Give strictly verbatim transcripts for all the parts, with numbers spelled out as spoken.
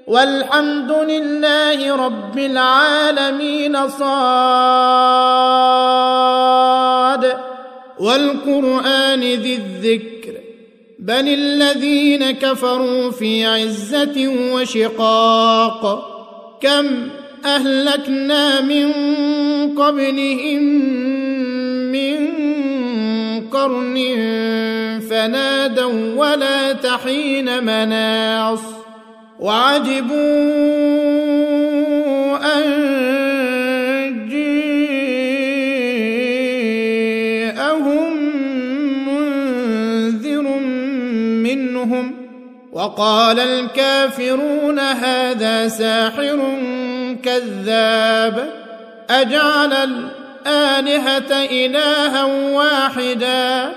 والحمد لله رب العالمين. صاد والقرآن ذي الذكر بل الذين كفروا في عزة وشقاق كم أهلكنا من قبلهم من قرن فنادوا ولا تحين مناص وعجبوا أن جاءهم منذر منهم وقال الكافرون هذا ساحر كذاب أجعل الآلهة إلها واحدا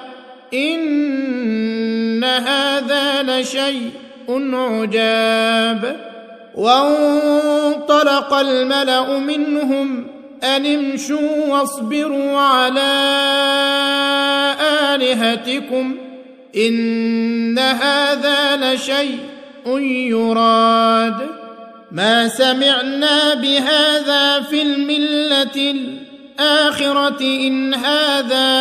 إن هذا لشيء عجاب. وانطلق الملأ منهم أن امشوا واصبروا على آلهتكم إن هذا لشيء يراد ما سمعنا بهذا في الملة الآخرة إن هذا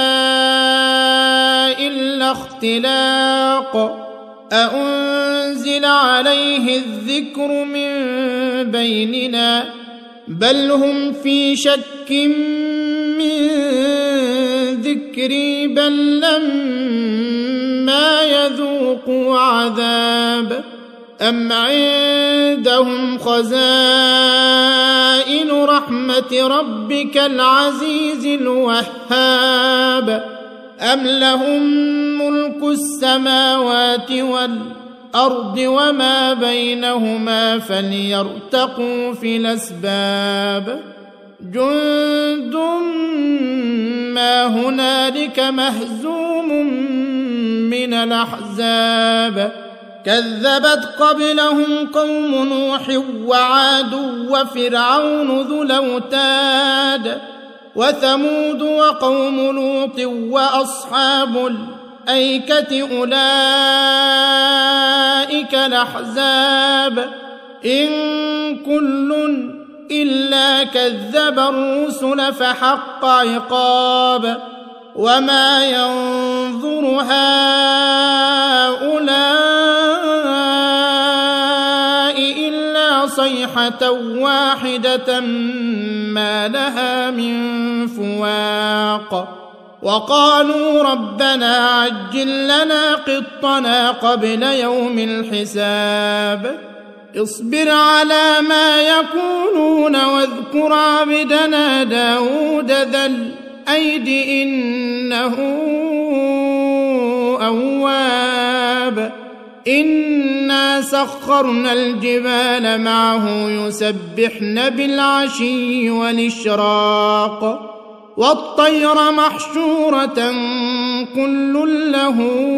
إلا اختلاق أأنزل عليه الذكر من بيننا بل هم في شك من ذكري بل لما يذوقوا عذاب أم عندهم خزائن رحمة ربك العزيز الوهاب أم لهم ملك السماوات والأرض وما بينهما فليرتقوا في الأسباب جند ما هنالك مهزوم من الأحزاب كذبت قبلهم قوم نوح وعاد وفرعون ذو الأوتاد وثمود وقوم لوط وأصحاب الأيكة أولئك الأحزاب إن كل إلا كذب الرسل فحق عقاب وما ينظر هؤلاء إلا صيحة واحدة ما لها من فواق وقالوا ربنا عجل لنا قطنا قبل يوم الحساب اصبر على ما يقولون واذكر عبدنا داود ذا الأيد إنه أواب إنا سخرنا الجبال معه يسبحن بالعشي والإشراق والطير محشورة كل له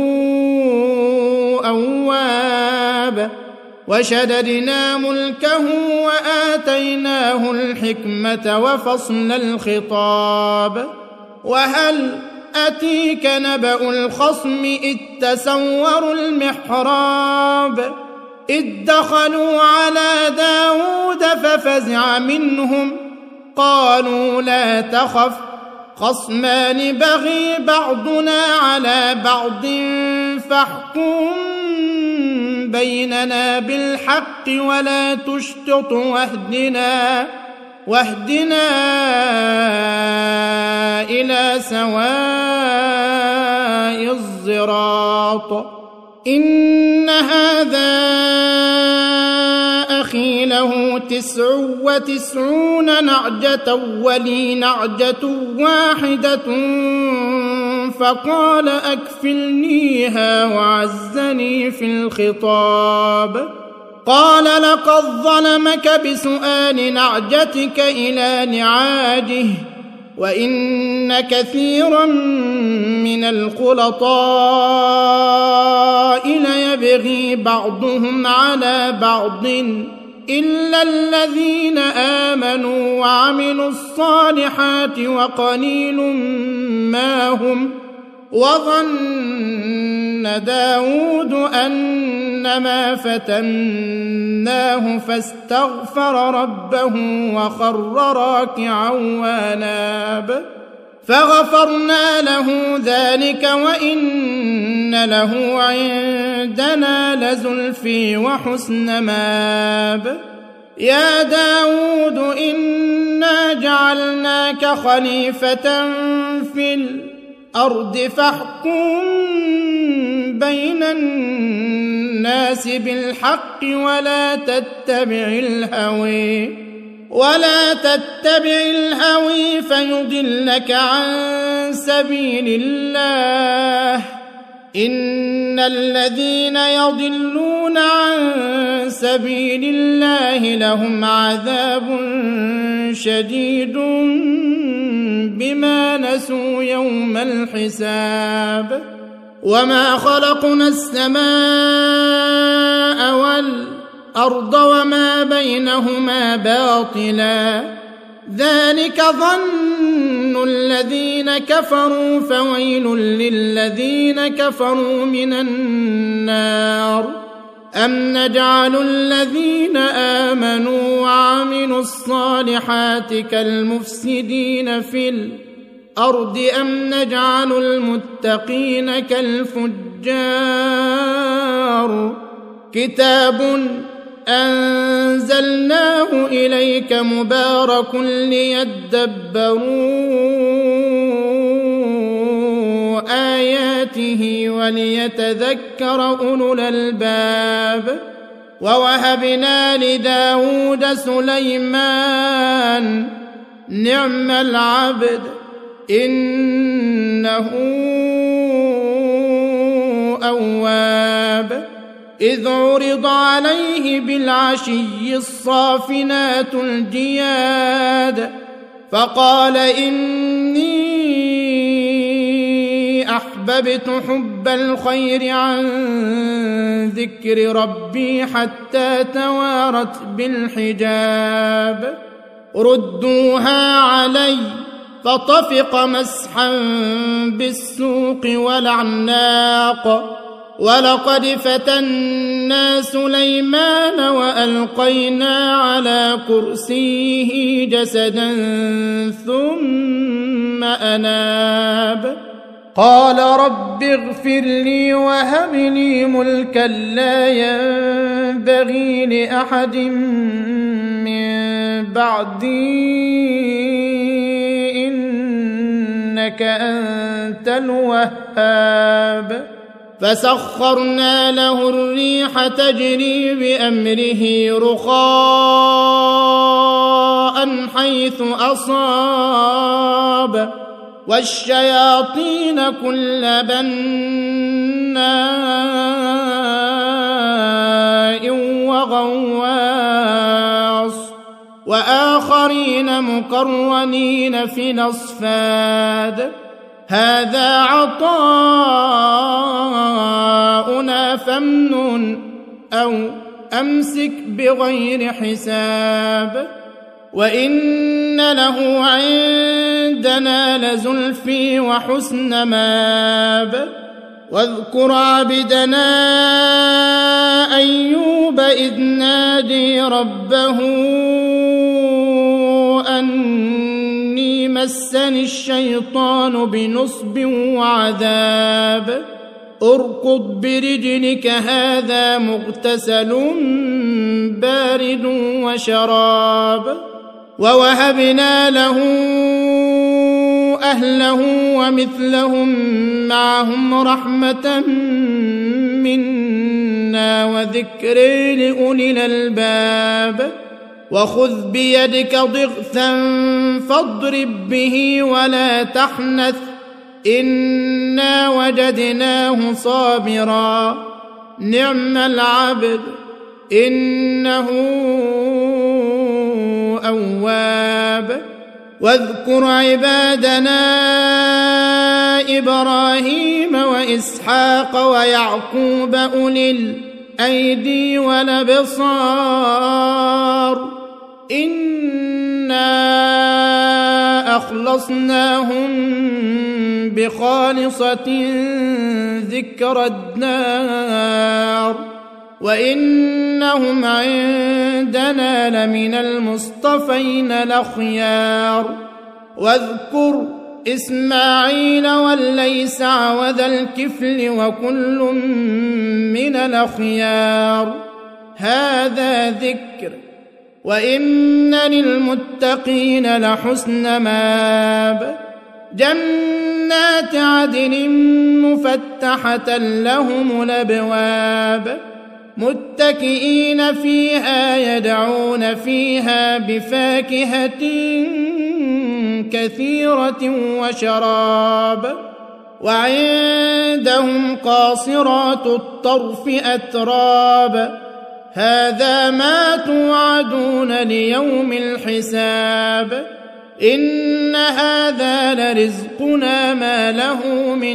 أواب وشددنا ملكه وآتيناه الحكمة وفصل الخطاب وهل أتيك نبأ الخصم إذ تسوروا المحراب إذ دخلوا على داود ففزع منهم قالوا لا تخف خصمان بغي بعضنا على بعض فاحكم بيننا بالحق ولا تشطط واهدنا واهدنا إلى سواء الصراط إن هذا أخي له تسع وتسعون نعجة ولي نعجة واحدة فقال أكفلنيها وعزني في الخطاب قال لقد ظلمك بسؤال نعجتك إلى نعاجه وإن كثيرا من الخلطاء ليبغي بعضهم على بعض إلا الذين آمنوا وعملوا الصالحات وقليل ما هم وظن داود أنما فتناه فاستغفر ربه وخر راكعا واناب فغفرنا له ذلك وإن له عندنا لزلفي وحسن ماب يا داود إنا جعلناك خليفة في الأرض فاحكم بين الناس بالحق ولا تتبع الهوى ولا تتبع الهوى فيضلك عن سبيل الله إن الذين يضلون عن سبيل الله لهم عذاب شديد بما نسوا يوم الحساب وما خلقنا السماء والأرض وما بينهما باطلا ذلك ظن الذين كفروا فويل للذين كفروا من النار أم نجعل الذين آمنوا وعملوا الصالحات كالمفسدين في الأرض أم نجعل المتقين كالفجار كتاب أنزلناه إليك مبارك ليدبروا آياته وليتذكر أولو الألباب ووهبنا لداود سليمان نعم العبد إنه أواب إذ عرض عليه بالعشي الصافنات الجياد فقال إني أحببت حب الخير عن ذكر ربي حتى توارت بالحجاب ردوها علي فطفق مسحا بالسوق والعناق ولقد فتنا سليمان وألقينا على كرسيه جسدا ثم أناب قال رب اغفر لي وهب لي ملكا لا ينبغي لأحد من بعدي إنك أنت الوهاب فسخرنا له الريح تجري بأمره رخاء حيث أصاب والشياطين كل بناء وغواص وآخرين مقرنين في الأصفاد هذا عطاؤنا فامنن أو أمسك بغير حساب وإن له عندنا لزلفي وحسن ماب واذكر عبدنا أيوب إذ نادي ربه أني مسني الشيطان بنصب وعذاب اركض برجلك هذا مغتسل بارد وشراب ووهبنا له أهله ومثلهم معهم رحمة منا وذكر لأولي الألباب وخذ بيدك ضغثا فاضرب به ولا تحنث إنا وجدناه صابرا نعم العبد إنه أواب واذكر عبادنا إبراهيم وإسحاق ويعقوب أولي الأيدي والأبصار إنا أخلصناهم بخالصة ذكرى الدار وإنهم عندنا لمن المصطفين الأخيار واذكر إسماعيل واليسع وذا الكفل وكل من الأخيار هذا ذكر وإن للمتقين لحسن مآب جنات عدن مفتحة لهم الأبواب متكئين فيها يدعون فيها بفاكهة كثيرة وشراب وعندهم قاصرات الطرف أتراب هذا ما توعدون ليوم الحساب إن هذا لرزقنا ما له من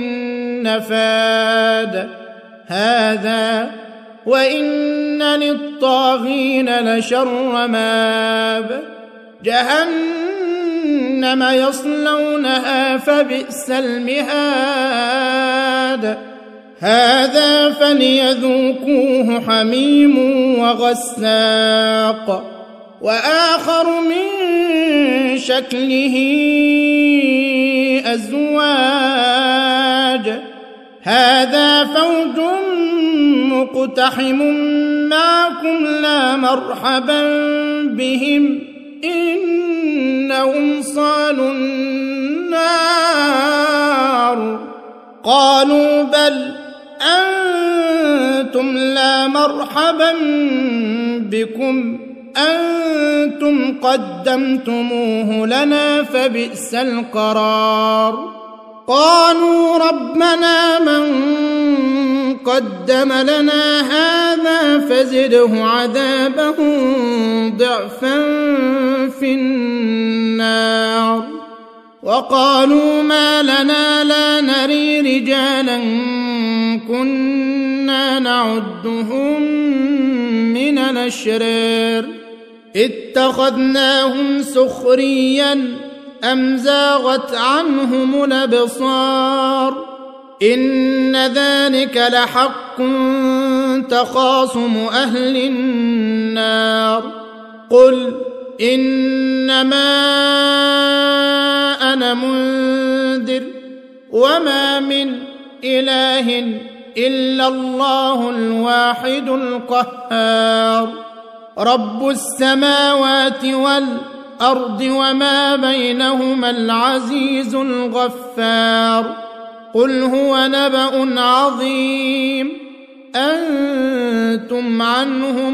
نفاد هذا وإن للطاغين لشر مآب جهنم يصلونها فبئس المهاد هذا فليذوقوه حميم وغساق وآخر من شكله أزواج هذا فوج مقتحم معكم لا مرحبا بهم إنهم صالوا النار قالوا بل أنتم لا مرحبا بكم أنتم قدمتموه لنا فبئس القرار قالوا ربنا من قدم لنا هذا فزده عذابه ضعفا في النار وقالوا ما لنا لا نري رجالا كنا نعدهم من الأشرار اتخذناهم سخريا أم زاغت عنهم الأبصار إن ذلك لحق تخاصم أهل النار قل إنما أنا منذر وما من إله إلا الله الواحد القهار رب السماوات والأرض وما بينهما العزيز الغفار قل هو نبأ عظيم أنتم عنه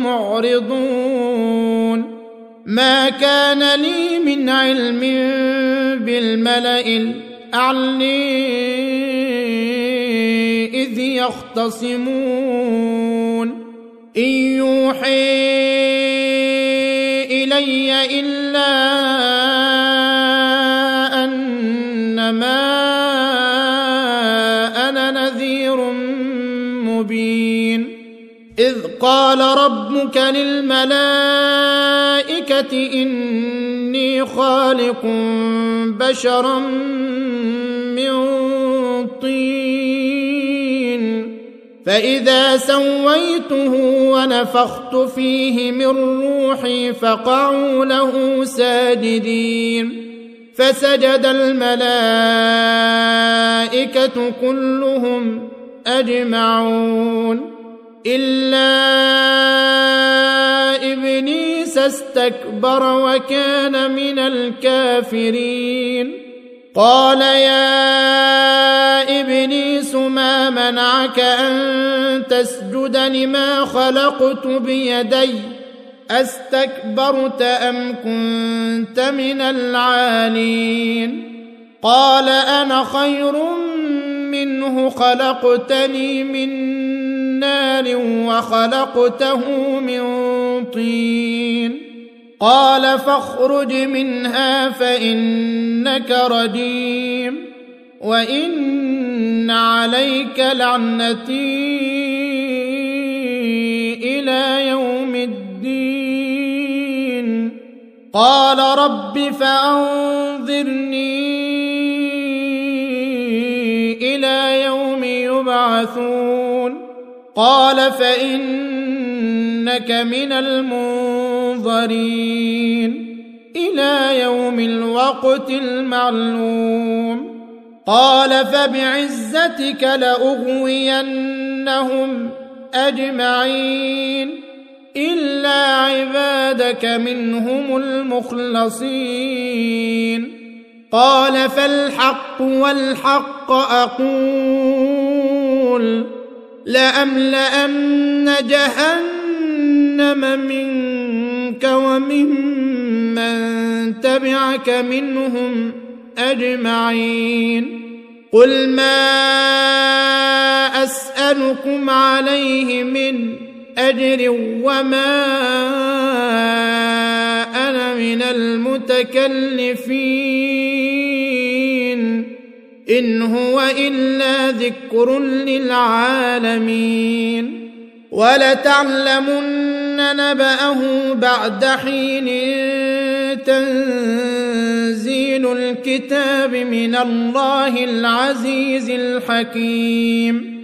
معرضون ما كان لي من علم بالملأ الأعلى إذ يختصمون إن يوحي إلي إلا أنما أنا نذير مبين إذ قال ربك للملائكة إني خالق بشرا من طين فإذا سويته ونفخت فيه من روحي فقعوا له ساجدين فسجد الملائكة كلهم أجمعون إلا إبليس استكبر وكان من الكافرين قال يا إبليس ما منعك أن تسجد لما خلقت بيدي أستكبرت أم كنت من العالين قال أنا خير منه خلقتني من نار وخلقته من طين قال فاخرج منها فإنك رجيم وإن عليك لعنتي إلى يوم الدين قال رب فأنظرني يبعثون قال فإنك من المنظرين إلى يوم الوقت المعلوم قال فبعزتك لأغوينهم أجمعين إلا عبادك منهم المخلصين قال فالحق والحق أقول لأملأن جهنم منك وممن تبعك منهم أجمعين قل ما أسألكم عليه من أجر وما أنا من المتكلفين إن هو إلا ذكر للعالمين ولتعلمن نبأه بعد حين تنزيل الكتاب من الله العزيز الحكيم